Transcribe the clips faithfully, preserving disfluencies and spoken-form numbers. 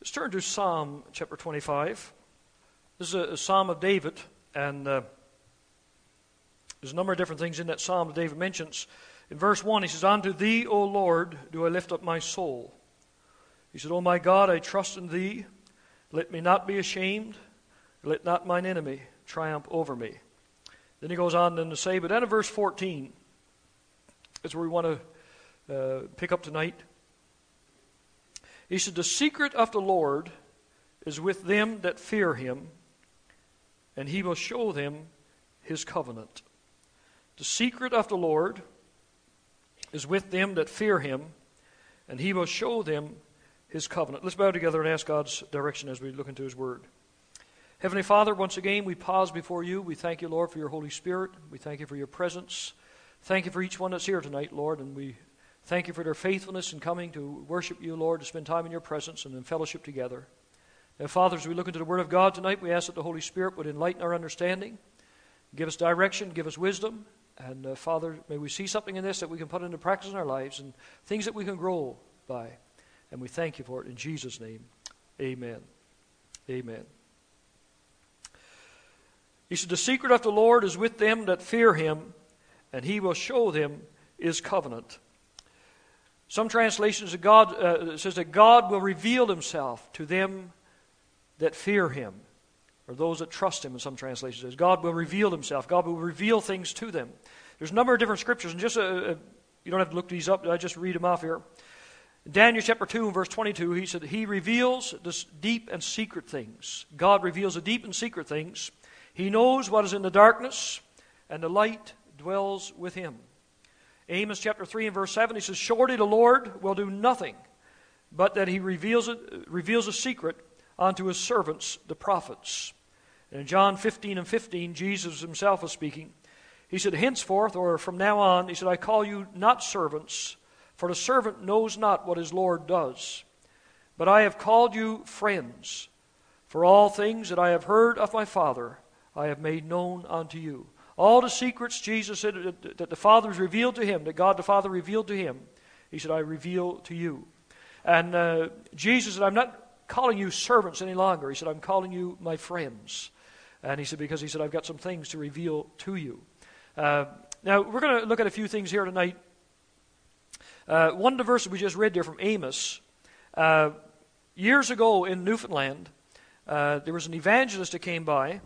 Let's turn to Psalm chapter twenty-five. This is a, a psalm of David, and uh, there's a number of different things in that psalm that David mentions. In verse one, he says, "Unto thee, O Lord, do I lift up my soul." He said, "O my God, I trust in thee. Let me not be ashamed. Let not mine enemy triumph over me." Then he goes on then to say, but then in verse fourteen, that's where we want to uh, pick up tonight. He said, "The secret of the Lord is with them that fear him, and he will show them his covenant." The secret of the Lord is with them that fear him, and he will show them his covenant. Let's bow together and ask God's direction as we look into his word. Heavenly Father, once again we pause before you. We thank you, Lord, for your Holy Spirit. We thank you for your presence. Thank you for each one that's here tonight, Lord, and we thank you for their faithfulness in coming to worship you, Lord, to spend time in your presence and in fellowship together. Now, Father, as we look into the Word of God tonight, we ask that the Holy Spirit would enlighten our understanding, give us direction, give us wisdom, and uh, Father, may we see something in this that we can put into practice in our lives and things that we can grow by. And we thank you for it in Jesus' name. Amen. Amen. He said, "The secret of the Lord is with them that fear him, and he will show them his covenant." Some translations of God uh, says that God will reveal himself to them that fear him, or those that trust him. In some translations, it says God will reveal himself. God will reveal things to them. There's a number of different scriptures, and just uh, uh, you don't have to look these up. I just read them off here. In Daniel chapter two and verse twenty-two, he said, "He reveals the deep and secret things." God reveals the deep and secret things. He knows what is in the darkness, and the light dwells with him. Amos chapter three and verse seven, he says, "Surely the Lord will do nothing, but that he reveals it, reveals a secret unto his servants, the prophets." And in John fifteen and fifteen, Jesus himself was speaking. He said, "Henceforth," or from now on, he said, "I call you not servants, for the servant knows not what his Lord does. But I have called you friends, for all things that I have heard of my Father I have made known unto you." All the secrets, Jesus said, that the Father has revealed to him, that God the Father revealed to him, he said, "I reveal to you." And uh, Jesus said, "I'm not calling you servants any longer." He said, "I'm calling you my friends." And he said, because he said, "I've got some things to reveal to you." Uh, now, we're going to look at a few things here tonight. Uh, one of the verses we just read there from Amos, uh, years ago in Newfoundland, uh, there was an evangelist that came by,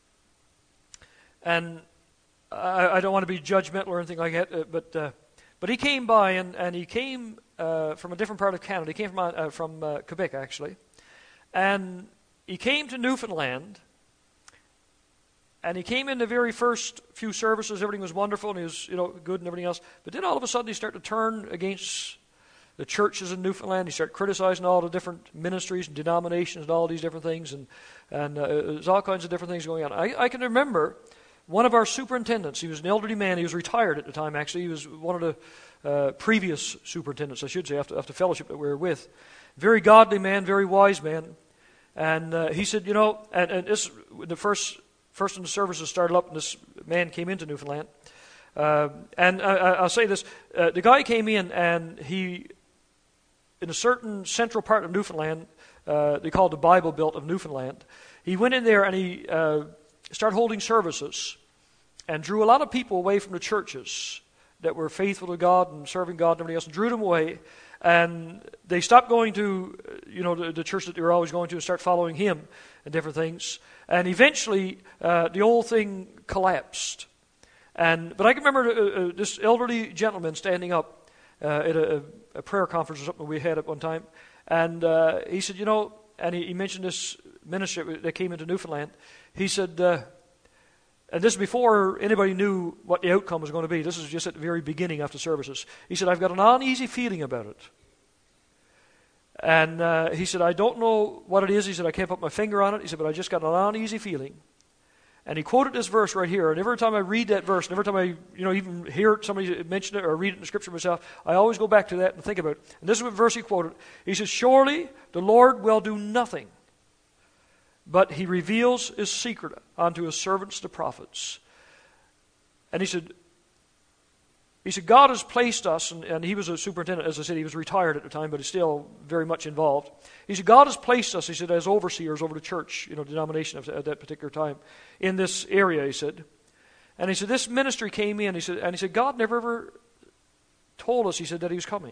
and I, I don't want to be judgmental or anything like that, uh, but uh, but he came by, and, and he came uh, from a different part of Canada. He came from, uh, from uh, Quebec, actually. And he came to Newfoundland, and he came in the very first few services. Everything was wonderful, and he was, you know, good and everything else. But then all of a sudden he started to turn against the churches in Newfoundland. He started criticizing all the different ministries and denominations and all these different things, and, and uh, there's all kinds of different things going on. I, I can remember one of our superintendents. He was an elderly man. He was retired at the time, actually. He was one of the uh, previous superintendents, I should say, after, after fellowship that we were with. Very godly man, very wise man. And uh, he said, you know, and, and this, the first first in the services started up, and this man came into Newfoundland. Uh, and I, I'll say this, uh, the guy came in, and he, in a certain central part of Newfoundland, uh, they call it the Bible Belt of Newfoundland, he went in there and he uh, started holding services and drew a lot of people away from the churches that were faithful to God and serving God and everything else, and drew them away. And they stopped going to, you know, the, the church that they were always going to, and start following him and different things. And eventually, uh, the whole thing collapsed. And but I can remember uh, uh, this elderly gentleman standing up uh, at a, a prayer conference or something we had at one time, and uh, he said, you know, and he, he mentioned this ministry that came into Newfoundland. He said, uh, and this is before anybody knew what the outcome was going to be. This is just at the very beginning after services. He said, "I've got an uneasy feeling about it." And uh, he said, "I don't know what it is." He said, "I can't put my finger on it." He said, "But I just got an uneasy feeling." And he quoted this verse right here. And every time I read that verse, and every time I, you know, even hear somebody mention it or read it in the Scripture myself, I always go back to that and think about it. And this is what verse he quoted. He says, "Surely the Lord will do nothing, but he reveals his secret unto his servants, the prophets." And he said, he said, God has placed us, and, and he was a superintendent, as I said, he was retired at the time, but he's still very much involved. He said, God has placed us, he said, as overseers over the church, you know, denomination at that particular time, in this area, he said. And he said, this ministry came in, he said, and he said, God never ever told us, he said, that he was coming.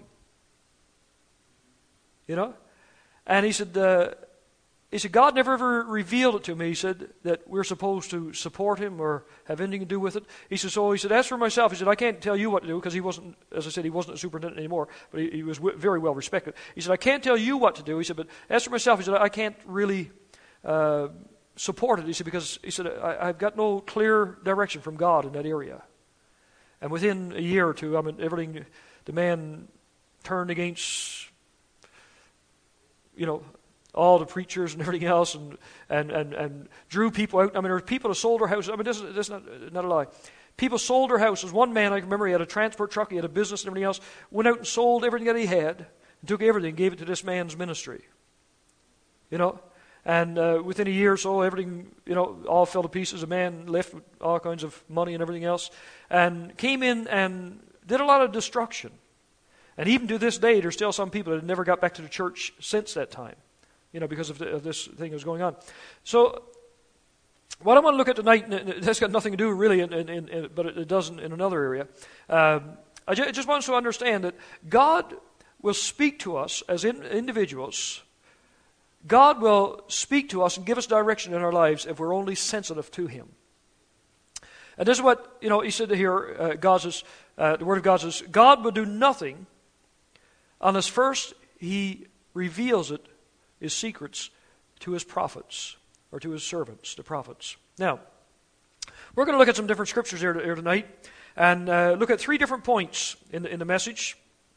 You know? And he said, uh, he said, God never ever revealed it to me, he said, that we're supposed to support him or have anything to do with it. He said, so he said, as for myself, he said, I can't tell you what to do, because he wasn't, as I said, he wasn't a superintendent anymore, but he, he was w- very well respected. He said, I can't tell you what to do, he said, but as for myself, he said, I can't really uh, support it, he said, because he said, I, I've got no clear direction from God in that area. And within a year or two, I mean, everything, the man turned against, you know, all the preachers and everything else, and, and, and, and drew people out. I mean, there were people who sold their houses. I mean, this is, this is not, not a lie. People sold their houses. One man, I can remember, he had a transport truck, he had a business and everything else, went out and sold everything that he had, and took everything and gave it to this man's ministry. You know? And uh, within a year or so, everything, you know, all fell to pieces. A man left with all kinds of money and everything else, and came in and did a lot of destruction. And even to this day, there's still some people that have never got back to the church since that time. You know, because of, the, of this thing that was going on. So, what I want to look at tonight, and that's got nothing to do really, in, in, in, but it doesn't in another area. Um, I just, just want us to understand that God will speak to us as in, individuals. God will speak to us and give us direction in our lives if we're only sensitive to Him. And this is what, you know, he said here, uh, God says, uh, the Word of God says, God will do nothing unless first He reveals it, His secrets, to His prophets, or to His servants, the prophets. Now, we're going to look at some different scriptures here, here tonight, and uh, look at three different points in the, in the message.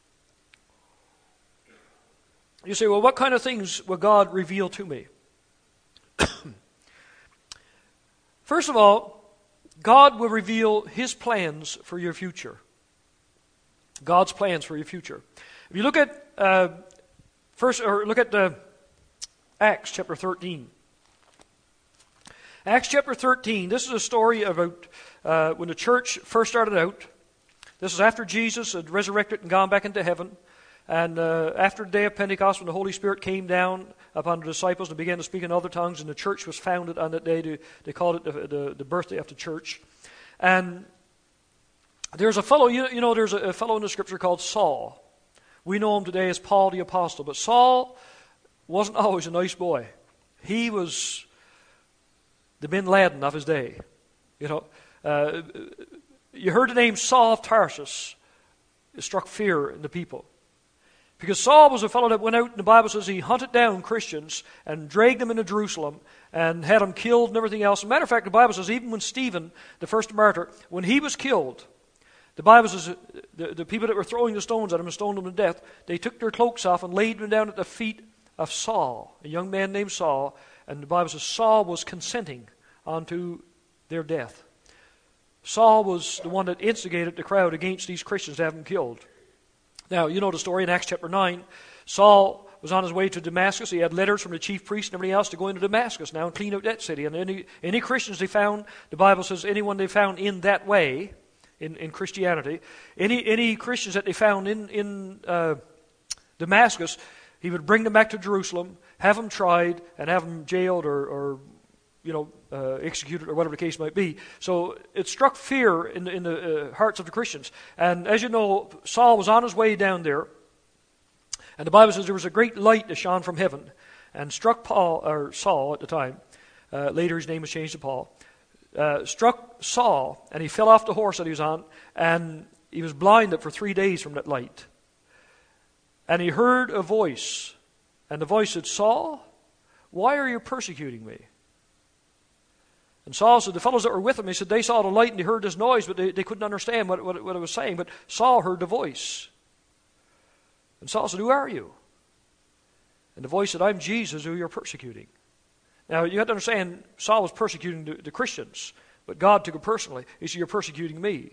You say, well, what kind of things will God reveal to me? First of all, God will reveal His plans for your future. God's plans for your future. If you look at uh, first, or look at the Acts chapter thirteen. Acts chapter thirteen, this is a story about uh, when the church first started out. This is after Jesus had resurrected and gone back into heaven. And uh, after the day of Pentecost, when the Holy Spirit came down upon the disciples and began to speak in other tongues, and the church was founded on that day. To, they called it the, the, the birthday of the church. And there's a fellow, you, you know, there's a, a fellow in the scripture called Saul. We know him today as Paul the Apostle. But Saul wasn't always a nice boy. He was the Bin Laden of his day. You know, uh, you heard the name Saul of Tarsus. It struck fear in the people. Because Saul was a fellow that went out, and the Bible says he hunted down Christians and dragged them into Jerusalem and had them killed and everything else. As a matter of fact, the Bible says even when Stephen, the first martyr, when he was killed, the Bible says the, the people that were throwing the stones at him and stoned him to death, they took their cloaks off and laid them down at the feet of Saul, a young man named Saul, and the Bible says Saul was consenting unto their death. Saul was the one that instigated the crowd against these Christians to have them killed. Now, you know the story in Acts chapter nine. Saul was on his way to Damascus. He had letters from the chief priest and everything else to go into Damascus now and clean out that city. And any, any Christians they found, the Bible says anyone they found in that way, in, in Christianity, any any Christians that they found in, in uh, Damascus, he would bring them back to Jerusalem, have them tried, and have them jailed or, or you know, uh, executed or whatever the case might be. So it struck fear in the, in the uh, hearts of the Christians. And as you know, Saul was on his way down there, and the Bible says there was a great light that shone from heaven and struck Paul, or Saul at the time. Uh, later his name was changed to Paul. Uh, struck Saul, and he fell off the horse that he was on, and he was blinded for three days from that light. And he heard a voice, and the voice said, Saul, why are you persecuting me? And Saul said, the fellows that were with him, he said, they saw the light and they heard this noise, but they, they couldn't understand what, what, what it was saying. But Saul heard the voice. And Saul said, who are you? And the voice said, I'm Jesus who you're persecuting. Now, you have to understand, Saul was persecuting the, the Christians, but God took it personally. He said, you're persecuting me.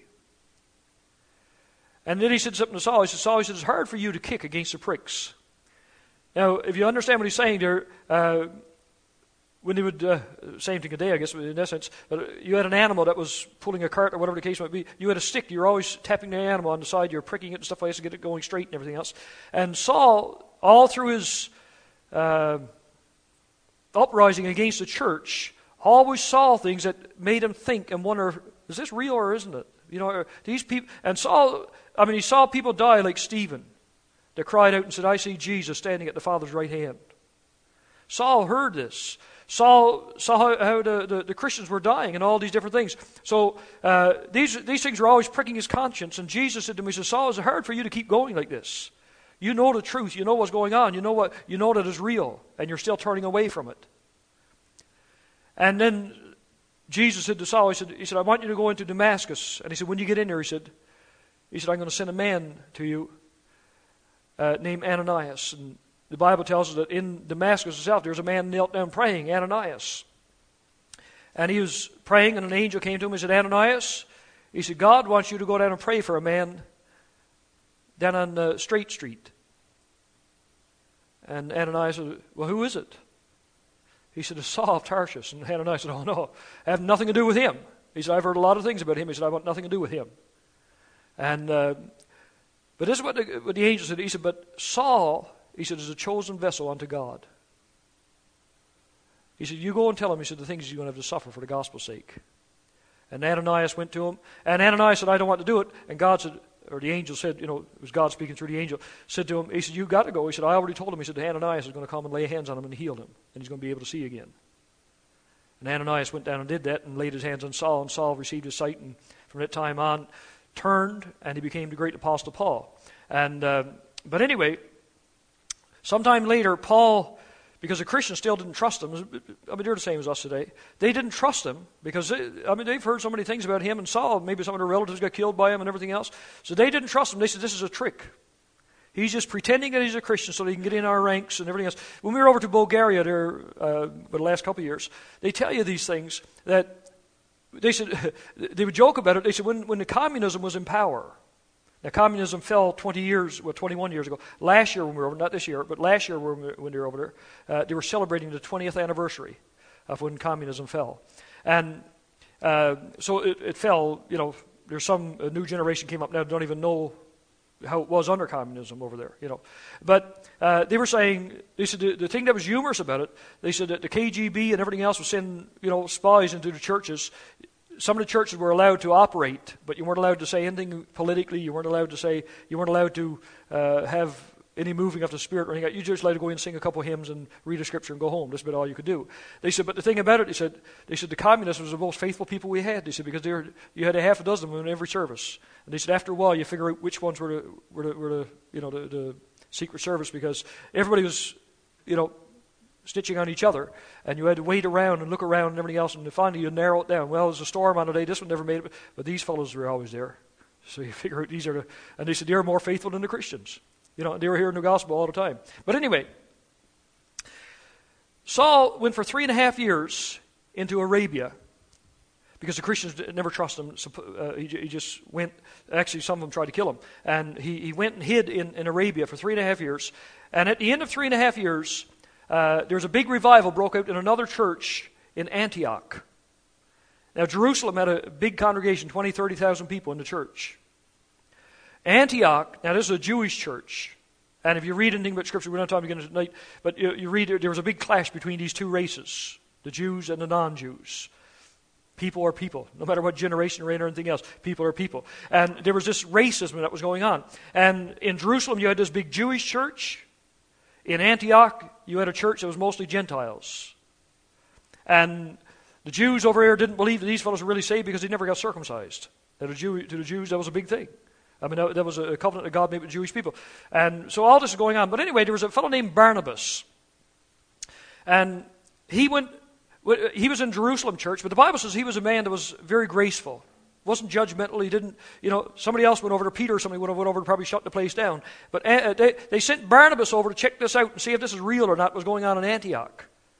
And then he said something to Saul. He said, Saul, he said, it's hard for you to kick against the pricks. Now, if you understand what he's saying there, uh, when they would, uh, same thing today, I guess, in essence, but you had an animal that was pulling a cart or whatever the case might be. You had a stick. You were always tapping the animal on the side. You were pricking it and stuff like this to get it going straight and everything else. And Saul, all through his uh, uprising against the church, always saw things that made him think and wonder, is this real or isn't it? You know, these people, and Saul, I mean, he saw people die like Stephen, that cried out and said, I see Jesus standing at the Father's right hand. Saul heard this. Saul saw how, how the, the, the Christians were dying and all these different things. So uh, these these things were always pricking his conscience. And Jesus said to him, he said, Saul, is it hard for you to keep going like this? You know the truth. You know what's going on. You know what you know that is real. And you're still turning away from it. And then Jesus said to Saul, he said, he said, I want you to go into Damascus. And he said, when you get in there, he said, he said, I'm going to send a man to you uh, named Ananias. And the Bible tells us that in Damascus itself, there was a man knelt down praying, Ananias. And he was praying, and an angel came to him and said, Ananias, he said, God wants you to go down and pray for a man down on uh, Straight Street. And Ananias said, well, who is it? He said, it's Saul of Tarsus. And Ananias said, oh, no, I have nothing to do with him. He said, I've heard a lot of things about him. He said, I want nothing to do with him. And, uh, but this is what the, what the angel said. He said, but Saul, he said, is a chosen vessel unto God. He said, you go and tell him, he said, the things you're going to have to suffer for the gospel's sake. And Ananias went to him. And Ananias said, I don't want to do it. And God said, or the angel said, you know, it was God speaking through the angel, said to him, he said, you've got to go. He said, I already told him. He said, Ananias is going to come and lay hands on him and heal him. And he's going to be able to see again. And Ananias went down and did that and laid his hands on Saul. And Saul received his sight and from that time on turned and he became the great apostle Paul. And uh, But anyway, sometime later, Paul, because the Christians still didn't trust him, I mean, they're the same as us today. They didn't trust him because, they, I mean, they've heard so many things about him and Saul. Maybe some of their relatives got killed by him and everything else. So they didn't trust him. They said, this is a trick. He's just pretending that he's a Christian so that he can get in our ranks and everything else. When we were over to Bulgaria there uh, for the last couple of years, they tell you these things that they said, they would joke about it. They said, when, when the communism was in power, now, communism fell twenty years, well, twenty-one years ago. Last year when we were over, not this year, but last year when we, when they were over there, uh, they were celebrating the twentieth anniversary of when communism fell. And uh, so it, it fell, you know, there's some a new generation came up now that don't even know how it was under communism over there, you know. But uh, they were saying, they said the, the thing that was humorous about it, they said that the K G B and everything else was sending, you know, spies into the churches. Some of the churches were allowed to operate, but you weren't allowed to say anything politically. You weren't allowed to say, you weren't allowed to uh, have any moving of the Spirit or anything. You just allowed to go in and sing a couple of hymns and read a scripture and go home. That's about all you could do. They said, but the thing about it, they said, they said the communists was the most faithful people we had. They said because they were, you had a half a dozen of them in every service. And they said after a while you figure out which ones were the, were the, were the you know the, the Secret Service because everybody was, you know, stitching on each other, and you had to wait around and look around and everything else, and finally you narrow it down. Well, there's a storm on a day, this one never made it, but these fellows were always there. So you figure out these are the, and they said they're more faithful than the Christians. You know, they were hearing the gospel all the time. But anyway, Saul went for three and a half years into Arabia, because the Christians never trusted him. Uh, he, he just went, actually some of them tried to kill him, and he, he went and hid in, in Arabia for three and a half years, and at the end of three and a half years, Uh, there was a big revival broke out in another church in Antioch. Now, Jerusalem had a big congregation, twenty, thirty thousand people in the church. Antioch, now this is a Jewish church. And if you read anything about Scripture, we don't have time to get into it tonight, but you, you read there was a big clash between these two races, the Jews and the non-Jews. People are people. No matter what generation you're in or anything else, people are people. And there was this racism that was going on. And in Jerusalem, you had this big Jewish church. In Antioch, you had a church that was mostly Gentiles. And the Jews over here didn't believe that these fellows were really saved because they never got circumcised. That a Jew, to the Jews, that was a big thing. I mean, that, that was a covenant that God made with Jewish people. And so all this is going on. But anyway, there was a fellow named Barnabas. And he went, he was in Jerusalem church, but the Bible says he was a man that was very graceful. Wasn't judgmental. He didn't, you know, somebody else went over to Peter or somebody would have went over to probably shut the place down. But uh, they, they sent Barnabas over to check this out and see if this is real or not, what was going on in Antioch.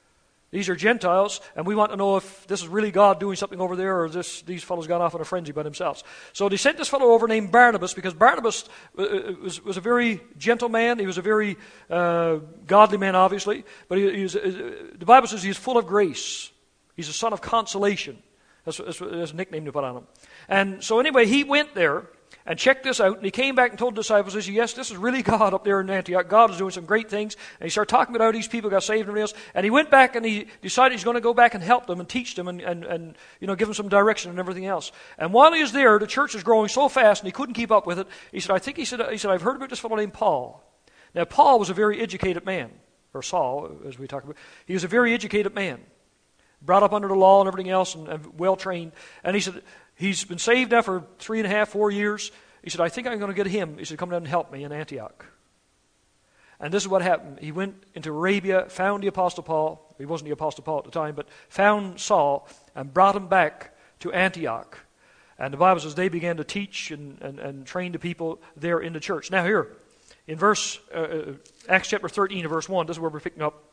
These are Gentiles, and we want to know if this is really God doing something over there, or this these fellows got off in a frenzy by themselves. So they sent this fellow over named Barnabas, because Barnabas was, was a very gentle man. He was a very uh, godly man, obviously. But he, he was, uh, the Bible says he's full of grace. He's a son of consolation. That's, that's, that's a nickname to put on him. And so anyway, he went there and checked this out, and he came back and told the disciples, he said, yes, this is really God up there in Antioch. God is doing some great things. And he started talking about how these people got saved and everything else. And he went back and he decided he's going to go back and help them and teach them and, and, and you know, give them some direction and everything else. And while he was there, the church was growing so fast and he couldn't keep up with it. He said, I think he said, he said, I've heard about this fellow named Paul. Now, Paul was a very educated man, or Saul, as we talk about. He was a very educated man, brought up under the law and everything else, and, and well-trained. And he said, he's been saved now for three and a half, four years. He said, I think I'm going to get him. He said, come down and help me in Antioch. And this is what happened. He went into Arabia, found the Apostle Paul. He wasn't the Apostle Paul at the time, but found Saul and brought him back to Antioch. And the Bible says they began to teach and, and, and train the people there in the church. Now here, in verse uh, Acts chapter thirteen, verse one, this is where we're picking up.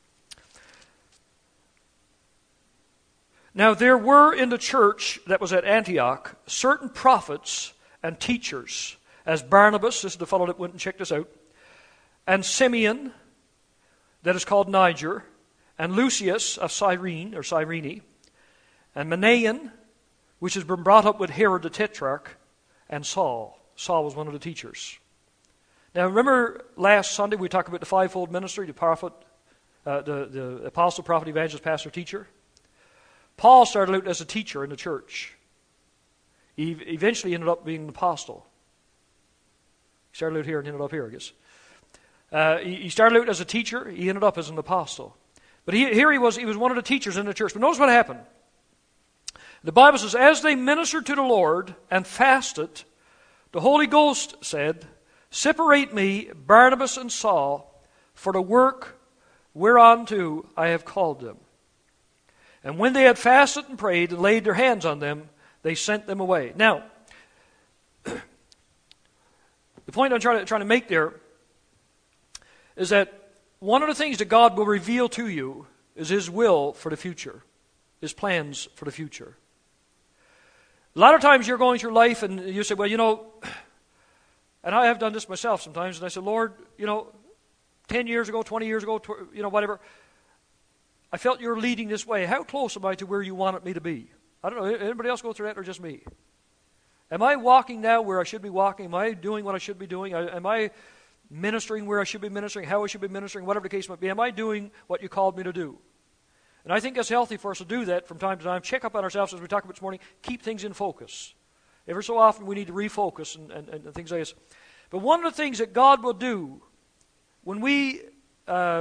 Now there were in the church that was at Antioch certain prophets and teachers, as Barnabas, this is the fellow that went and checked us out, and Simeon, that is called Niger, and Lucius of Cyrene, or Cyrene, and Manaen, which has been brought up with Herod the Tetrarch, and Saul. Saul was one of the teachers. Now remember last Sunday we talked about the fivefold ministry, the prophet, uh, the, the apostle, prophet, evangelist, pastor, teacher. Paul started out as a teacher in the church. He eventually ended up being an apostle. He started out here and ended up here, I guess. Uh, he, he started out as a teacher. He ended up as an apostle. But he, here he was, he was one of the teachers in the church. But notice what happened. The Bible says, as they ministered to the Lord and fasted, the Holy Ghost said, separate me, Barnabas and Saul, for the work whereunto I have called them. And when they had fasted and prayed and laid their hands on them, they sent them away. Now, the point I'm trying to, trying to make there is that one of the things that God will reveal to you is His will for the future, His plans for the future. A lot of times you're going through life and you say, well, you know, and I have done this myself sometimes, and I said, Lord, you know, ten years ago, twenty years ago, tw- you know, whatever, I felt you were leading this way. How close am I to where you wanted me to be? I don't know, anybody else go through that or just me? Am I walking now where I should be walking? Am I doing what I should be doing? Am I ministering where I should be ministering, how I should be ministering, whatever the case might be? Am I doing what you called me to do? And I think it's healthy for us to do that from time to time. Check up on ourselves, as we talked about this morning. Keep things in focus. Every so often we need to refocus and, and, and things like this. But one of the things that God will do when we uh,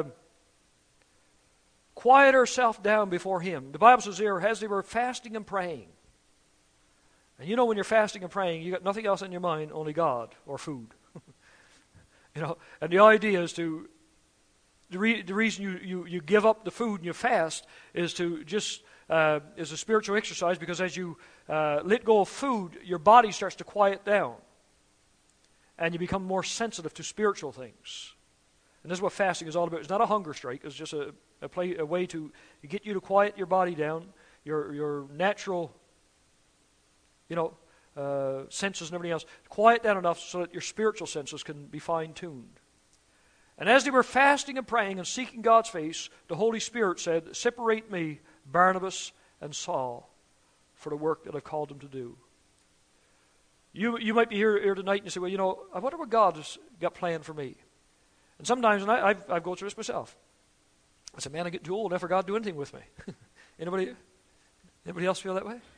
quiet ourselves down before Him, the Bible says there, as they were fasting and praying. And you know when you're fasting and praying, you got nothing else in your mind, only God or food. You know, and the idea is to, the, re, the reason you, you, you give up the food and you fast is to just, uh, is a spiritual exercise, because as you uh, let go of food, your body starts to quiet down. And you become more sensitive to spiritual things. And this is what fasting is all about. It's not a hunger strike. It's just a, a, play, a way to get you to quiet your body down, your, your natural, you know, Uh, senses and everything else, quiet down enough so that your spiritual senses can be fine-tuned. And as they were fasting and praying and seeking God's face, the Holy Spirit said, separate me, Barnabas and Saul, for the work that I've called them to do. You you might be here, here tonight and you say, well, you know, I wonder what God has got planned for me. And sometimes, and I, I've, I've gone through this myself, I say, man, I get too old, I never God do anything with me. Anybody, anybody else feel that way?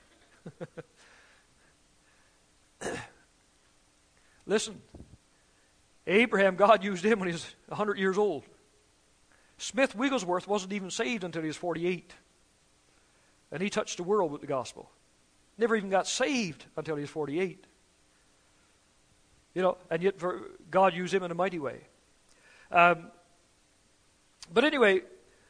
Listen, Abraham, God used him when he was one hundred years old. Smith Wigglesworth wasn't even saved until he was forty-eight. And he touched the world with the gospel. Never even got saved until he was forty-eight. You know, and yet for God used him in a mighty way. Um, but anyway,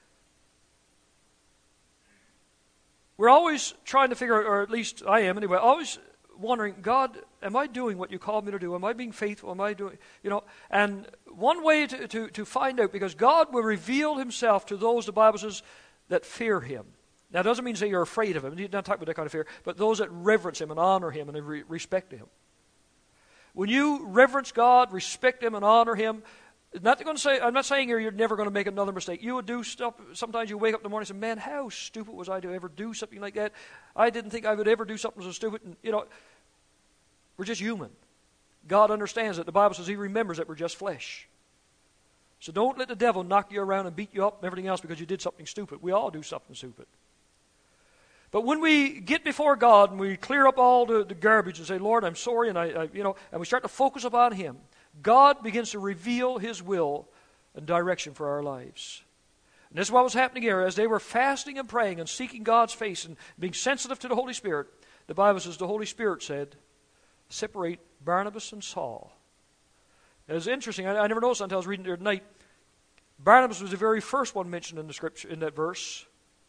we're always trying to figure out, or at least I am anyway, always wondering, God, am I doing what you called me to do? Am I being faithful? Am I doing, you know? And one way to, to, to find out, because God will reveal Himself to those, the Bible says, that fear him. Now, it doesn't mean to say you're afraid of him. He's not talking about that kind of fear, but those that reverence him and honor him and re- respect him. When you reverence God, respect him, and honor him, not going to say, I'm not saying you're, you're never going to make another mistake. You would do stuff. Sometimes you wake up in the morning and say, man, how stupid was I to ever do something like that? I didn't think I would ever do something so stupid. And, you know, we're just human. God understands that. The Bible says he remembers that we're just flesh. So don't let the devil knock you around and beat you up and everything else because you did something stupid. We all do something stupid. But when we get before God and we clear up all the, the garbage and say, Lord, I'm sorry, and I, I, you know, and we start to focus upon him, God begins to reveal his will and direction for our lives. And this is what was happening here. As they were fasting and praying and seeking God's face and being sensitive to the Holy Spirit, the Bible says the Holy Spirit said, separate Barnabas and Saul. It was interesting. I, I never noticed until I was reading there tonight. Barnabas was the very first one mentioned in the scripture, in that verse.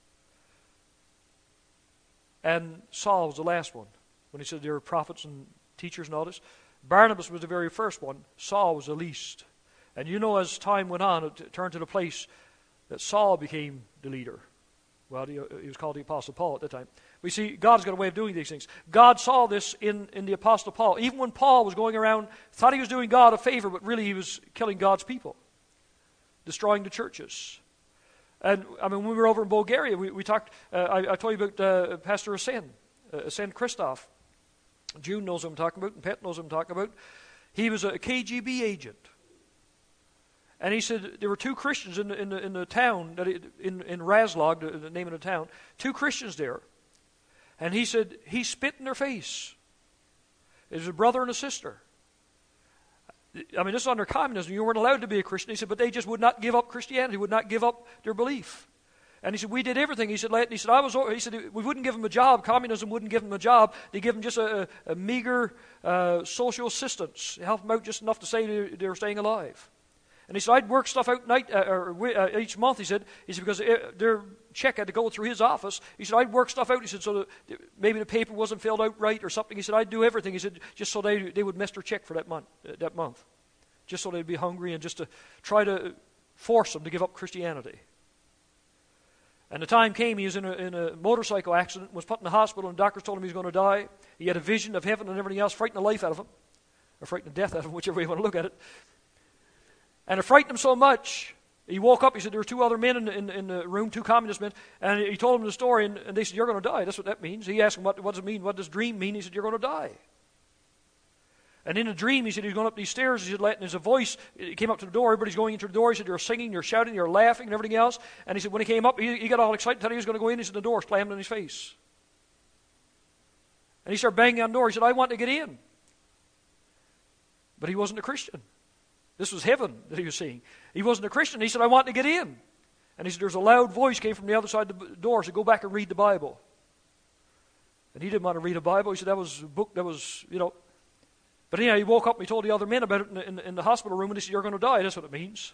And Saul was the last one. When he said there were prophets and teachers and all this. Barnabas was the very first one. Saul was the least. And you know, as time went on, it turned to the place that Saul became the leader. Well, he, he was called the Apostle Paul at that time. We see God's got a way of doing these things. God saw this in, in the Apostle Paul. Even when Paul was going around, thought he was doing God a favor, but really he was killing God's people, destroying the churches. And I mean, when we were over in Bulgaria, we, we talked, uh, I, I told you about uh, Pastor Asen, uh, Asen Christoph. June knows what I'm talking about, and Pet knows what I'm talking about. He was a K G B agent. And he said there were two Christians in the, in the, in the town, that it, in, in Razlog, the, the name of the town, two Christians there. And he said he spit in their face. It was a brother and a sister. I mean, this is under communism. You weren't allowed to be a Christian. He said, but they just would not give up Christianity, would not give up their belief. And he said, we did everything. He said, he said, I was. He said, we wouldn't give them a job. Communism wouldn't give them a job. They give them just a, a meager uh, social assistance, help them out just enough to say they, they were staying alive. And he said, I'd work stuff out night uh, or uh, each month. He said, he said because it, their check had to go through his office. He said, I'd work stuff out. He said, so that maybe the paper wasn't filled out right or something. He said, I'd do everything. He said, just so they they would miss their check for that month. Uh, that month. Just so they'd be hungry and just to try to force them to give up Christianity. And the time came, he was in a, in a motorcycle accident, was put in the hospital, and doctors told him he was going to die. He had a vision of heaven and everything else, frightened the life out of him. Or frightened the death out of him, whichever way you want to look at it. And it frightened him so much, he woke up, he said there were two other men in, in, in the room, two communist men, and he told them the story, and, and they said, you're going to die. That's what that means. He asked him, what, what does it mean? What does dream mean? He said, you're going to die. And in a dream, he said, he's going up these stairs. He said, and there's a voice. He came up to the door. Everybody's going into the door. He said, you're singing, you're shouting, you're laughing, and everything else. And he said, when he came up, he, he got all excited, thought he was going to go in. He said, the door slammed in his face. And he started banging on the door. He said, I want to get in. But he wasn't a Christian. This was heaven that he was seeing. He wasn't a Christian. He said, I want to get in. And he said, there's a loud voice came from the other side of the door. He said, go back and read the Bible. And he didn't want to read a Bible. He said, that was a book that was, you know. But anyhow, he woke up and he told the other men about it in the, in, in the hospital room, and he said, you're going to die. That's what it means.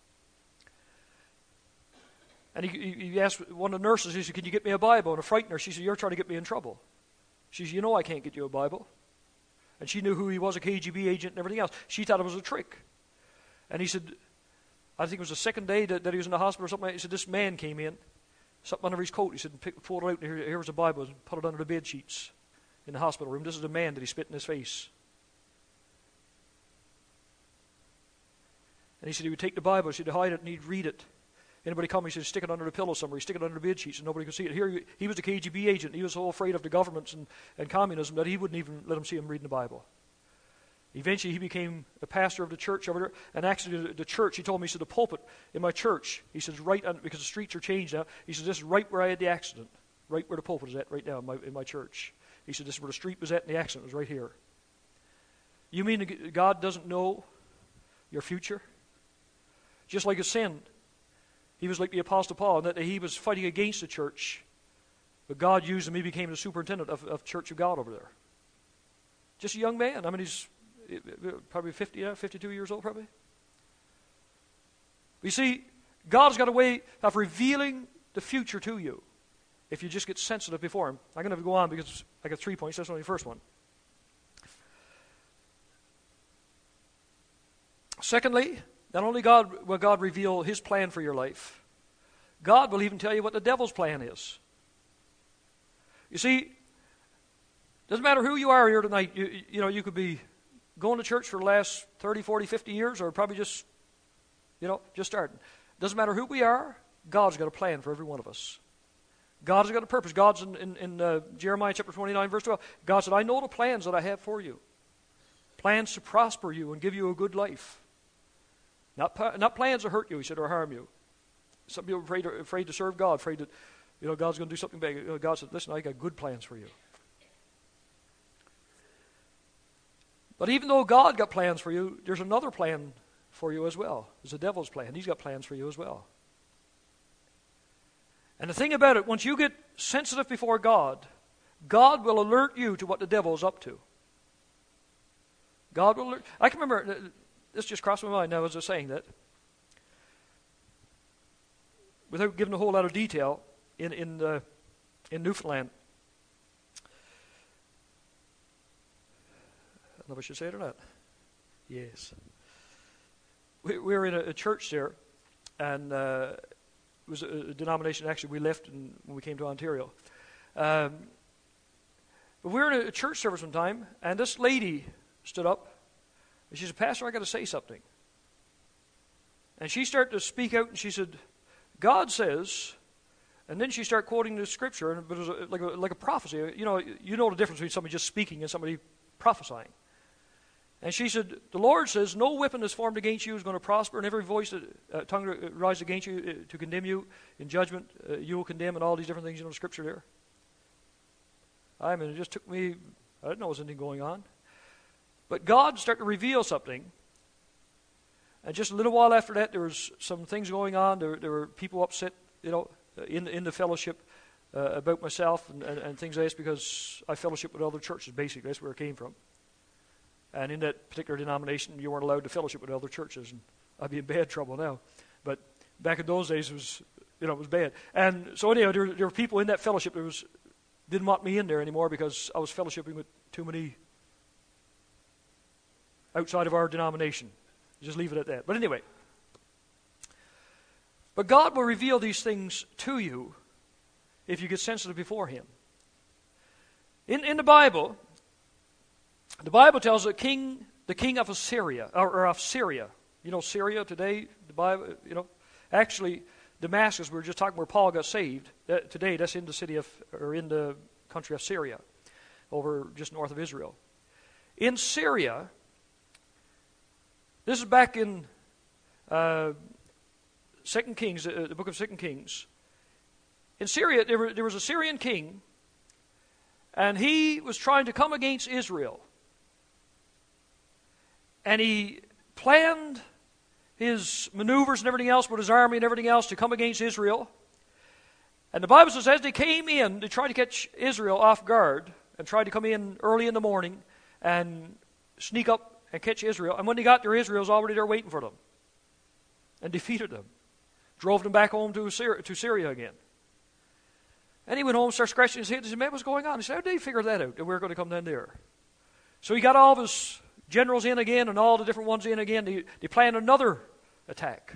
And he, he asked one of the nurses, he said, can you get me a Bible? And it frightened her. She said, you're trying to get me in trouble. She said, you know I can't get you a Bible. And she knew who he was, a K G B agent and everything else. She thought it was a trick. And he said, I think it was the second day that, that he was in the hospital or something. He said, this man came in, something under his coat. He said, pick, pulled it out, and here, here was a Bible, and put it under the bed sheets in the hospital room. This is the man that he spit in his face. And he said he would take the Bible, he said he'd hide it, and he'd read it. Anybody come, he said stick it under the pillow somewhere, he'd stick it under the bed sheets, and nobody could see it. Here, he, he was a K G B agent. He was so afraid of the governments and, and communism that he wouldn't even let him see him reading the Bible. Eventually, he became a pastor of the church over there. And actually, the, the church, he told me, he said, the pulpit in my church, he says, right on, because the streets are changed now, he said, this is right where I had the accident, right where the pulpit is at right now in my, in my church. He said, this is where the street was at and the accident was right here. You mean God doesn't know your future? Just like his sin. He was like the Apostle Paul, in that he was fighting against the church. But God used him. He became the superintendent of, of Church of God over there. Just a young man. I mean, he's probably fifty, yeah, fifty-two years old, probably. You see, God's got a way of revealing the future to you if you just get sensitive before him. I'm going to go on because I got three points. That's only the first one. Secondly, not only God will God reveal his plan for your life, God will even tell you what the devil's plan is. You see, doesn't matter who you are here tonight. You, you know, you could be going to church for the last thirty, forty, fifty years, or probably just, you know, just starting. Doesn't matter who we are, God's got a plan for every one of us. God's got a purpose. God's in, in, in uh, Jeremiah chapter twenty-nine, verse twelve. God said, I know the plans that I have for you. Plans to prosper you and give you a good life. Not, not plans to hurt you, he said, or harm you. Some people are afraid, are afraid to serve God, afraid that, you know, God's going to do something big. You know, God said, listen, I got good plans for you. But even though God got plans for you, there's another plan for you as well. There's the devil's plan. He's got plans for you as well. And the thing about it, once you get sensitive before God, God will alert you to what the devil is up to. God will alert. I can remember, this just crossed my mind now as I was saying that. Without giving a whole lot of detail, in in, uh, in Newfoundland, I don't know if I should say it or not. Yes. We, we were in a, a church there, and uh, it was a, a denomination actually we left in, when we came to Ontario. Um, but we were in a, a church service one time, and this lady stood up, and she said, Pastor, I got to say something. And she started to speak out, and she said, God says, and then she started quoting the scripture, and it was a, like, a, like a prophecy. You know, you know the difference between somebody just speaking and somebody prophesying. And she said, the Lord says, no weapon that's formed against you is going to prosper, and every voice that uh, tongue that rises against you uh, to condemn you in judgment, uh, you will condemn, and all these different things, you know, the scripture there. I mean, it just took me, I didn't know there was anything going on. But God started to reveal something. And just a little while after that, there was some things going on. There, there were people upset, you know, in, in the fellowship uh, about myself and, and, and things like this, because I fellowship with other churches, basically. That's where it came from. And in that particular denomination, you weren't allowed to fellowship with other churches. And I'd be in bad trouble now. But back in those days, it was, you know, it was bad. And so anyhow, there, there were people in that fellowship that was, didn't want me in there anymore because I was fellowshipping with too many outside of our denomination. Just leave it at that. But anyway. But God will reveal these things to you if you get sensitive before Him. In, in the Bible, the Bible tells the king, the king of Assyria, or, or of Syria. You know, Syria today, the Bible, you know, actually, Damascus, we were just talking where Paul got saved. That, today, that's in the city of, or in the country of Syria, over just north of Israel. In Syria, this is back in uh, Second Kings, uh, the book of Second Kings. In Syria, there, were, there was a Syrian king, and he was trying to come against Israel. And he planned his maneuvers and everything else with his army and everything else to come against Israel. And the Bible says as they came in, they tried to catch Israel off guard and tried to come in early in the morning and sneak up and catch Israel. And when they got there, Israel was already there waiting for them and defeated them. Drove them back home to Syria, to Syria again. And he went home, started scratching his head, and said, man, what's going on? He said, how did they figure that out, that we were going to come down there? So he got all of his generals in again and all the different ones in again. They, they planned another attack.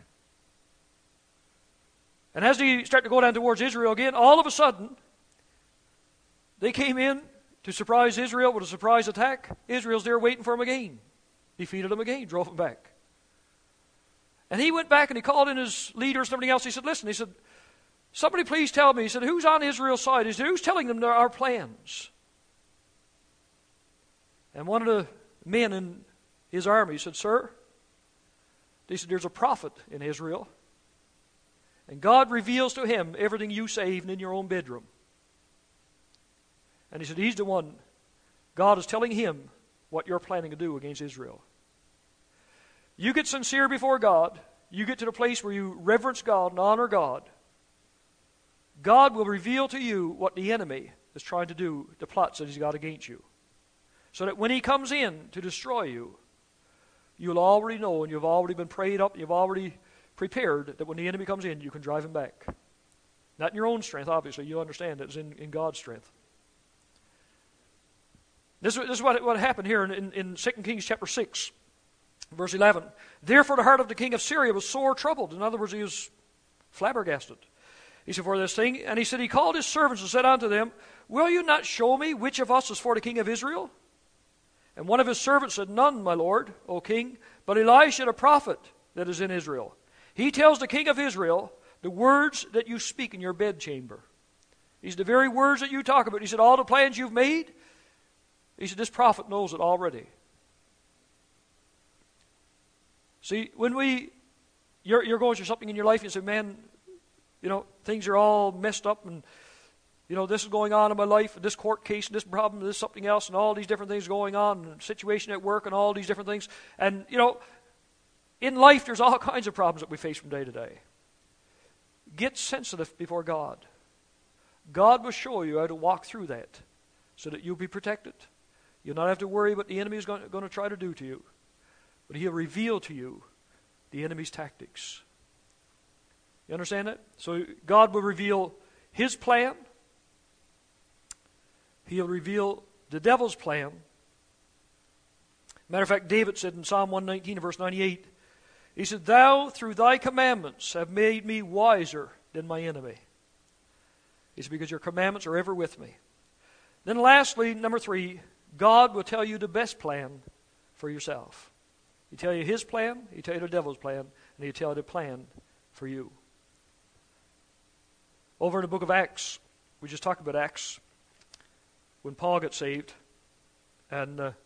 And as they started to go down towards Israel again, all of a sudden, they came in to surprise Israel with a surprise attack. Israel's there waiting for them again. Defeated them again, drove them back. And he went back and he called in his leaders and everything else. He said, listen, he said, somebody please tell me. He said, who's on Israel's side? He said, who's telling them our plans? And one of the men in his army said, sir, he said, there's a prophet in Israel, and God reveals to him everything you say, even in your own bedroom. And he said, he's the one, God is telling him what you're planning to do against Israel. You get sincere before God, you get to the place where you reverence God and honor God, God will reveal to you what the enemy is trying to do, the plots that he's got against you. So that when he comes in to destroy you, you'll already know and you've already been prayed up, you've already prepared that when the enemy comes in, you can drive him back. Not in your own strength, obviously. You understand it's in, in God's strength. This, this is what, what happened here in, in, in Second Kings chapter six, verse eleven. Therefore the heart of the king of Syria was sore troubled. In other words, he was flabbergasted. He said, for this thing. And he said, he called his servants and said unto them, will you not show me which of us is for the king of Israel? And one of his servants said, none, my lord, O king, but Elisha the prophet that is in Israel. He tells the king of Israel the words that you speak in your bedchamber. He said, the very words that you talk about. He said, all the plans you've made. He said, this prophet knows it already. See, when we, you're, you're going through something in your life, and you say, man, you know, things are all messed up, and, you know, this is going on in my life, and this court case, and this problem, and this something else, and all these different things going on, and situation at work, and all these different things. And, you know, in life, there's all kinds of problems that we face from day to day. Get sensitive before God. God will show you how to walk through that so that you'll be protected. You'll not have to worry what the enemy is going, going to try to do to you. But he'll reveal to you the enemy's tactics. You understand that? So God will reveal his plan. He'll reveal the devil's plan. Matter of fact, David said in Psalm one nineteen, verse ninety-eight, he said, thou through thy commandments have made me wiser than my enemy. He said, because your commandments are ever with me. Then lastly, number three, God will tell you the best plan for yourself. He'll tell you his plan, he'll tell you the devil's plan, and he'll tell you the plan for you. Over in the book of Acts, we just talked about Acts, when Paul got saved, and uh,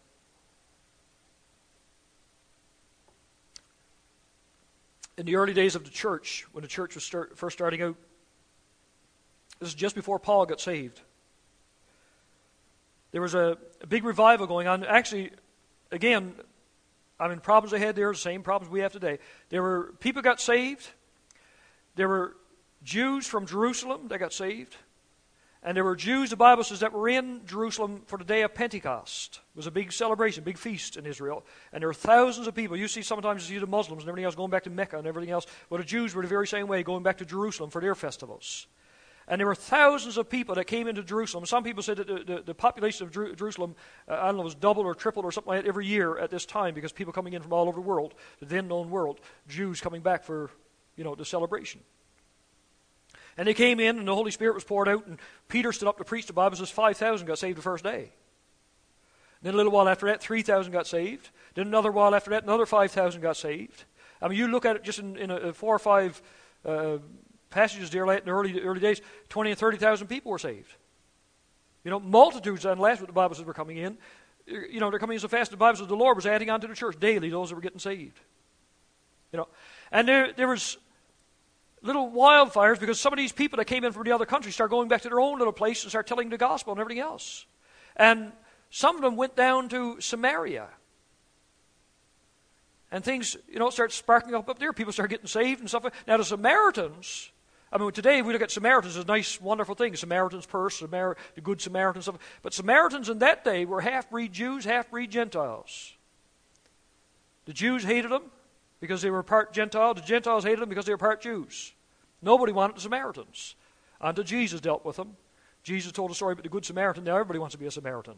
in the early days of the church, when the church was start, first starting out, this is just before Paul got saved. There was a, a big revival going on. Actually, again, I mean, problems they had there are the same problems we have today. There were people got saved. There were Jews from Jerusalem that got saved. And there were Jews, the Bible says, that were in Jerusalem for the day of Pentecost. It was a big celebration, big feast in Israel. And there were thousands of people. You see sometimes you see the Muslims and everything else going back to Mecca and everything else. Well, the Jews were the very same way, going back to Jerusalem for their festivals. And there were thousands of people that came into Jerusalem. Some people said that the, the, the population of Jer- Jerusalem, uh, I don't know, was doubled or tripled or something like that every year at this time, because people coming in from all over the world, the then known world, Jews coming back for, you know, the celebration. And they came in, and the Holy Spirit was poured out, and Peter stood up to preach. The Bible says five thousand got saved the first day. Then a little while after that, three thousand got saved. Then another while after that, another five thousand got saved. I mean, you look at it just in, in a, a four or five uh, passages there in the early, early days, twenty and thirty thousand people were saved. You know, multitudes, unless what the Bible says were coming in. You know, they're coming in so fast, the Bible says the Lord was adding on to the church daily those that were getting saved. You know, and there, there was little wildfires, because some of these people that came in from the other countries started going back to their own little place and started telling the gospel and everything else. And some of them went down to Samaria. And things, you know, started sparking up up there. People started getting saved and stuff. Now the Samaritans, I mean, today we look at Samaritans as a nice, wonderful thing. Samaritan's Purse, Samar- the Good Samaritan stuff. But Samaritans in that day were half-breed Jews, half-breed Gentiles. The Jews hated them because they were part Gentile. The Gentiles hated them because they were part Jews. Nobody wanted the Samaritans until Jesus dealt with them. Jesus told a story about the Good Samaritan. Now everybody wants to be a Samaritan.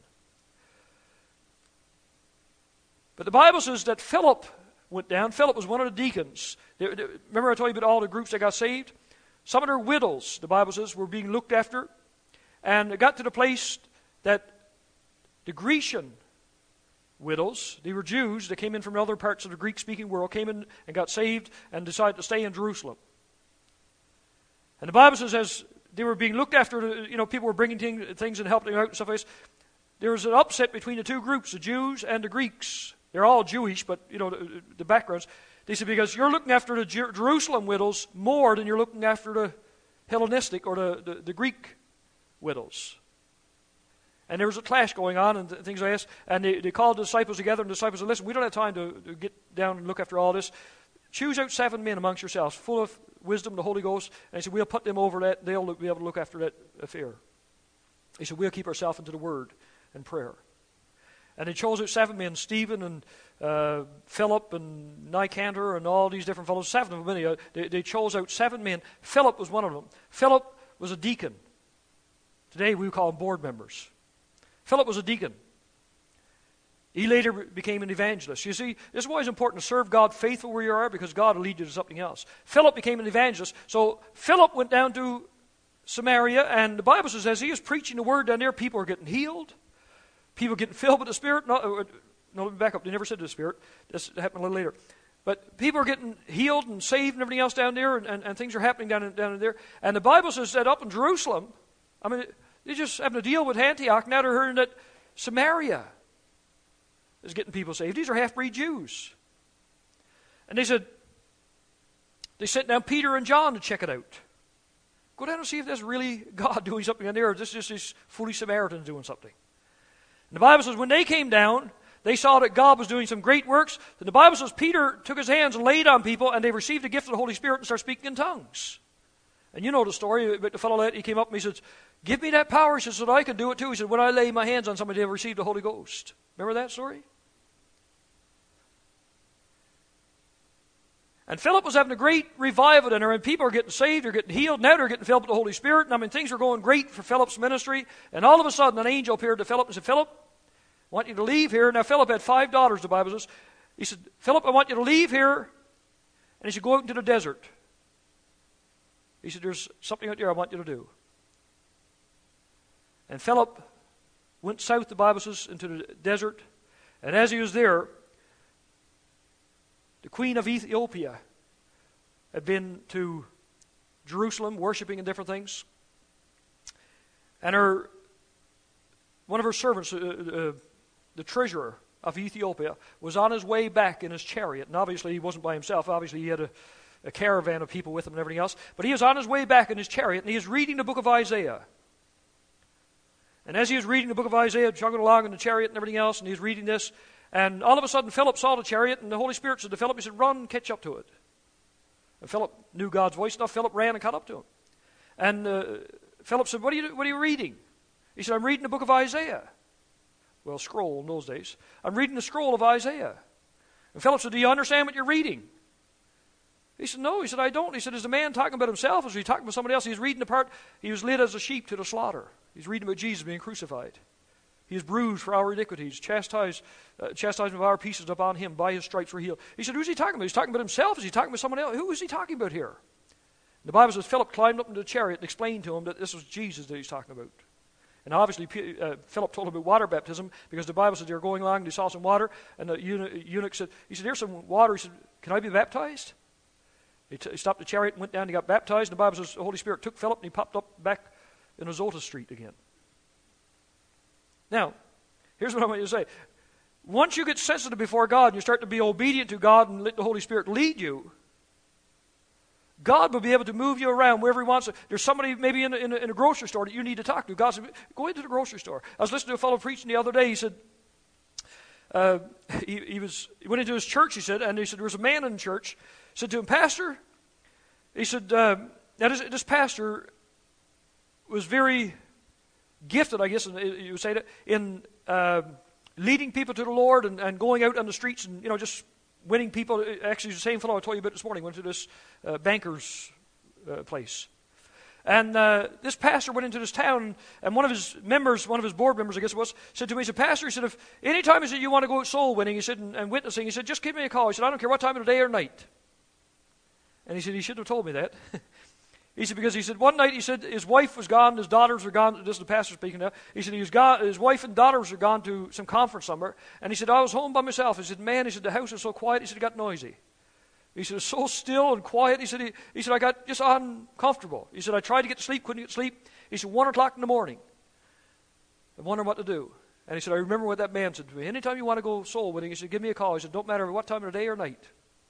But the Bible says that Philip went down. Philip was one of the deacons. They, they, remember I told you about all the groups that got saved? Some of their widows, the Bible says, were being looked after. And it got to the place that the Grecian widows, they were Jews that came in from other parts of the Greek-speaking world, came in and got saved and decided to stay in Jerusalem. And the Bible says as they were being looked after, you know, people were bringing thing, things and helping them out and stuff like this, there was an upset between the two groups, the Jews and the Greeks. They're all Jewish, but, you know, the, the backgrounds. They said, because you're looking after the Jer- Jerusalem widows more than you're looking after the Hellenistic or the, the, the Greek widows. And there was a clash going on and th- things like this. And they, they called the disciples together, and the disciples said, listen, we don't have time to, to get down and look after all this. Choose out seven men amongst yourselves, full of wisdom, the Holy Ghost. And he said, we'll put them over that. They'll be able to look after that affair. He said, we'll keep ourselves into the Word and prayer. And they chose out seven men, Stephen and uh, Philip and Nicanor and all these different fellows. Seven of them, many. Uh, they, they chose out seven men. Philip was one of them. Philip was a deacon. Today we call them board members. Philip was a deacon. He later became an evangelist. You see, this is why it's important to serve God faithful where you are, because God will lead you to something else. Philip became an evangelist. So Philip went down to Samaria, and the Bible says as he was preaching the word down there, people are getting healed. People getting filled with the Spirit. No, no, let me back up. They never said the Spirit. This happened a little later. But people are getting healed and saved and everything else down there, and, and, and things are happening down in, down in there. And the Bible says that up in Jerusalem, I mean, they're just having to deal with Antioch. Now they're hearing that Samaria is getting people saved. These are half-breed Jews. And they said, they sent down Peter and John to check it out. Go down and see if that's really God doing something down there, or this is just these foolish Samaritans doing something. And the Bible says when they came down, they saw that God was doing some great works. And the Bible says Peter took his hands and laid on people, and they received the gift of the Holy Spirit and started speaking in tongues. And you know the story. But the fellow, he came up and he says, give me that power. He says, so that I can do it too. He said, when I lay my hands on somebody, they'll receive the Holy Ghost. Remember that story? And Philip was having a great revival in there, and people are getting saved, they're getting healed. Now they're getting filled with the Holy Spirit. And I mean, things are going great for Philip's ministry. And all of a sudden, an angel appeared to Philip and said, Philip, I want you to leave here. Now, Philip had five daughters, the Bible says. He said, Philip, I want you to leave here. And he said, go out into the desert. He said, there's something out there I want you to do. And Philip went south, the Bible says, into the desert. And as he was there, the queen of Ethiopia had been to Jerusalem, worshiping and different things. And her, one of her servants, uh, uh, the treasurer of Ethiopia, was on his way back in his chariot. And obviously he wasn't by himself. Obviously he had a, a caravan of people with him and everything else. But he was on his way back in his chariot, and he was reading the book of Isaiah. And as he was reading the book of Isaiah, chugging along in the chariot and everything else, and he was reading this, and all of a sudden Philip saw the chariot, and the Holy Spirit said to Philip, he said, run, catch up to it. And Philip knew God's voice enough. Philip ran and caught up to him. And uh, Philip said, what are, you, what are you reading? He said, I'm reading the book of Isaiah. Well, scroll in those days. I'm reading the scroll of Isaiah. And Philip said, do you understand what you're reading? He said, no. He said, I don't. He said, is the man talking about himself? Is he talking about somebody else? He's reading the part, he was led as a sheep to the slaughter. He's reading about Jesus being crucified. He is bruised for our iniquities, chastised, uh, chastisement of our pieces upon him. By his stripes we're healed. He said, who's he talking about? He's talking about himself? Is he talking about someone else? Who is he talking about here? And the Bible says Philip climbed up into the chariot and explained to him that this was Jesus that he's talking about. And obviously uh, Philip told him about water baptism, because the Bible said they were going along and they saw some water, and the eunuch, eunuch said, he said, here's some water. He said, can I be baptized? He, t- he stopped the chariot and went down and he got baptized. And the Bible says the Holy Spirit took Philip and he popped up back in Azotus Street again. Now, here's what I want you to say. Once you get sensitive before God and you start to be obedient to God and let the Holy Spirit lead you, God will be able to move you around wherever He wants to. There's somebody maybe in a, in, a, in a grocery store that you need to talk to. God said, go into the grocery store. I was listening to a fellow preaching the other day. He said, uh, he, he was he went into his church, he said, and he said there was a man in the church. Said to him, Pastor, he said, uh, now this, this pastor was very gifted, I guess, you would say that, in uh, leading people to the Lord and, and going out on the streets and, you know, just winning people. Actually, the same fellow I told you about this morning went to this uh, banker's uh, place. And uh, this pastor went into this town, and one of his members, one of his board members, I guess it was, said to me, he said, Pastor, he said, if any time he said, you want to go out soul winning, he said, and, and witnessing, he said, just give me a call. He said, I don't care what time of the day or night. And he said, he should have told me that. He said, because he said, one night, he said, his wife was gone, his daughters were gone. This is the pastor speaking now. He said, he was gone, his wife and daughters were gone to some conference somewhere. And he said, I was home by myself. He said, man, he said, the house was so quiet. He said, it got noisy. He said, it was so still and quiet. He said, he, he said, I got just uncomfortable. He said, I tried to get to sleep, couldn't get to sleep. He said, one o'clock in the morning. I'm wondering what to do. And he said, I remember what that man said to me. Anytime you want to go soul winning, he said, give me a call. He said, don't matter what time of the day or night.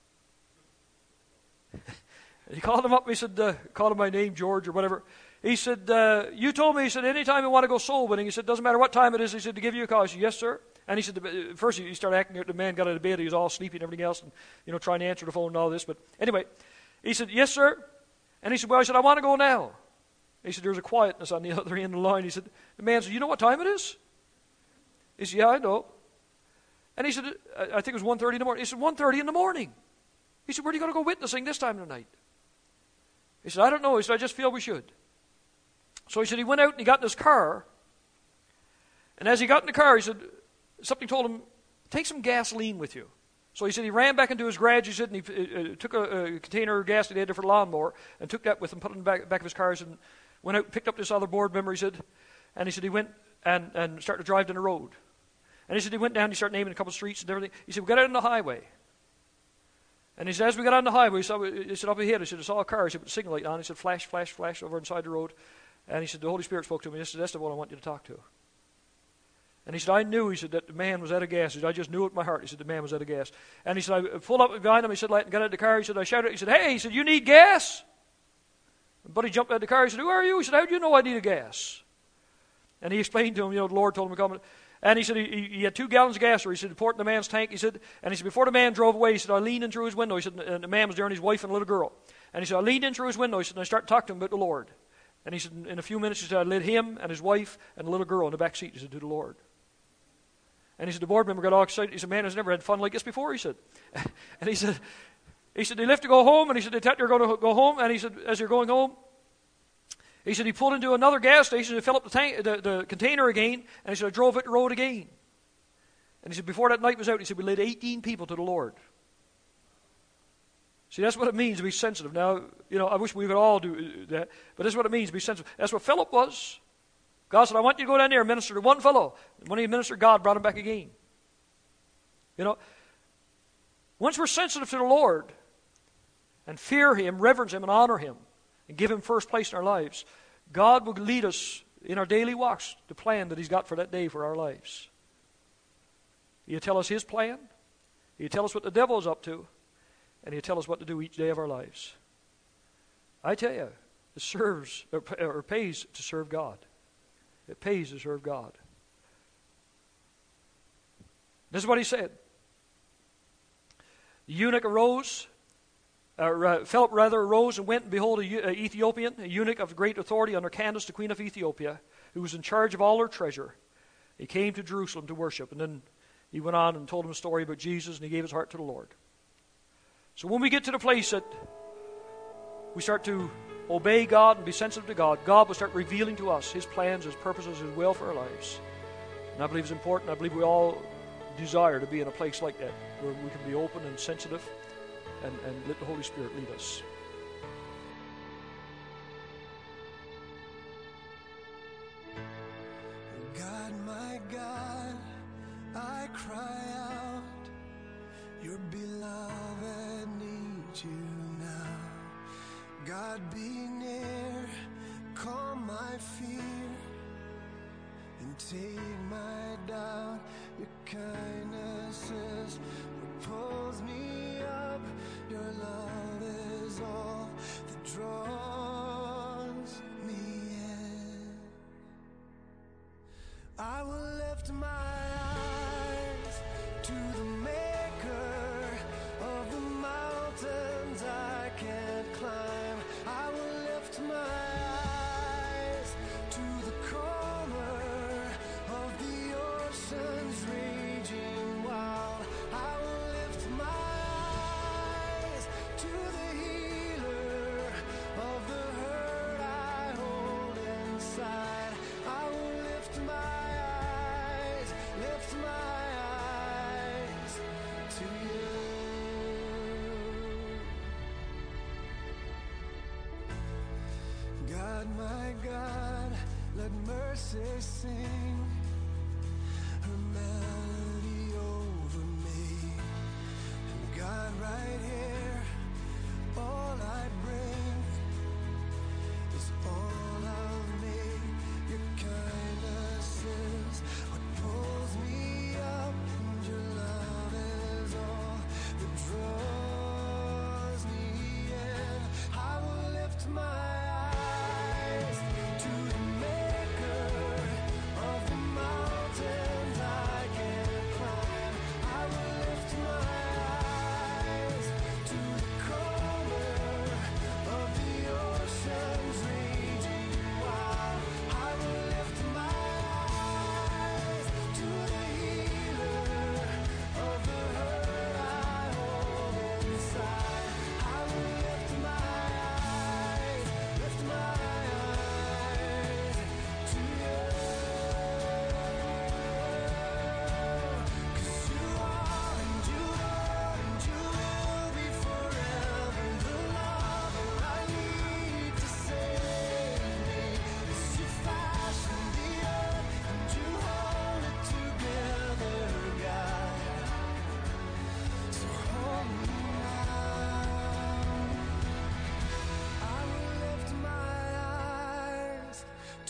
He called him up. He said, uh, called him by name, George or whatever. He said, uh, you told me, he said, anytime you want to go soul winning, he said, doesn't matter what time it is. He said, to give you a call. He said, yes, sir. And he said, first he started acting out. The man got out of bed. He was all sleepy and everything else, and, you know, trying to answer the phone and all this. But anyway, he said, yes, sir. And he said, well, I said, I want to go now. He said, there's a quietness on the other end of the line. He said, the man said, you know what time it is? He said, yeah, I know. And he said, I think it was one thirty in the morning. He said, one thirty in the morning. He said, where are you going to go witnessing this time of the night? He said, I don't know. He said, I just feel we should. So he said, he went out and he got in his car. And as he got in the car, he said, something told him, take some gasoline with you. So he said, he ran back into his garage, he said, and he uh, took a, a container of gas that he had there for the lawnmower, and took that with him, put it in the back, back of his car. He said, went out, picked up this other board member, he said, and he said he went and, and started to drive down the road. And he said he went down, he started naming a couple of streets and everything. He said, we got out on the highway. And he said, as we got on the highway, he said, he said up ahead, he said, I saw a car. He said, put the signal light on. He said, flash, flash, flash over inside the road. And he said, the Holy Spirit spoke to me. He said, that's the one I want you to talk to. And he said, I knew, he said, that the man was out of gas. He said, I just knew it in my heart. He said, the man was out of gas. And he said, I pulled up behind him. He said, got out of the car. He said, I shouted. He said, hey, he said, you need gas? And Buddy jumped out of the car. He said, who are you? He said, how do you know I needed gas? And he explained to him, you know, the Lord told him to come. And he said, he, he had two gallons of gas, or he said, he poured in the man's tank. He said, and he said, before the man drove away, he said, I leaned in through his window. He said, and the man was there and his wife and a little girl. And he said, I leaned in through his window. He said, and I started talking to him about the Lord. And he said, in a few minutes, he said, I led him and his wife and a little girl in the back seat, he said, to the Lord. And he said, the board member got all excited. He said, man, I've never had fun like this before, he said. And he said, he said, they left to go home, and he said, they thought they were going to go home, and he said, as they're going home, he said, he pulled into another gas station to fill up the, tank, the, the container again, and he said, I drove it the road again. And he said, before that night was out, he said, we led eighteen people to the Lord. See, that's what it means to be sensitive. Now, you know, I wish we could all do that, but that's what it means to be sensitive. That's what Philip was. God said, I want you to go down there and minister to one fellow. And when he ministered, God brought him back again. You know, once we're sensitive to the Lord and fear Him, reverence Him, and honor Him, and give Him first place in our lives, God will lead us in our daily walks, the plan that He's got for that day for our lives. He'll tell us His plan. He'll tell us what the devil is up to. And He'll tell us what to do each day of our lives. I tell you, it serves or, or pays to serve God. It pays to serve God. This is what he said. The eunuch arose, or uh, Philip rather arose and went and behold a, a Ethiopian, a eunuch of great authority under Candace, the queen of Ethiopia, who was in charge of all her treasure. He came to Jerusalem to worship, and then he went on and told him a story about Jesus, and he gave his heart to the Lord. So when we get to the place that we start to obey God and be sensitive to God, God will start revealing to us His plans, His purposes, His will for our lives. And I believe it's important. I believe we all desire to be in a place like that, where we can be open and sensitive and, and let the Holy Spirit lead us. God, my God, I cry out, your beloved needs you now. God, be near, calm my fear, and take my doubt. Your kindness is what pulls me up. Your love is all that draws me in. I will lift my eyes to the Maker of the mountains I can't climb. I will lift my eyes to the calmer of the oceans raging wild. I will lift my eyes to the healer of the hurt I hold inside. I will lift my eyes, lift my eyes to you. God, my God, let mercy sing her melody over me. And God, right here, all I bring is all of me. Your kindness is what pulls me up, and your love is all that draws me in. I will lift my eyes to the Maker of the mountains I can't climb. I will lift my eyes to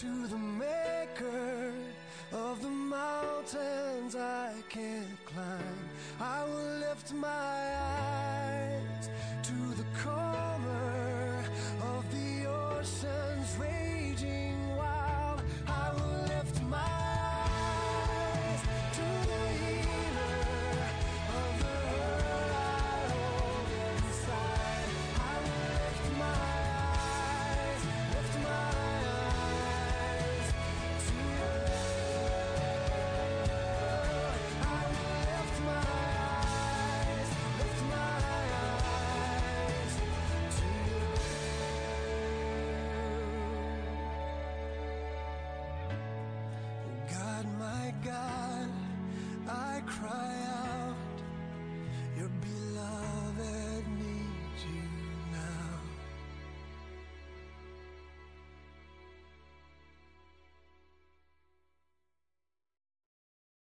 to the maker of the mountains I can't climb. I will lift my eyes to the calmer of the oceans raging wild. I will lift my eyes to the healer of the hurt I hold inside. I will lift my eyes, lift my eyes to you. I will lift my eyes, lift my eyes to you. God, my God, I cry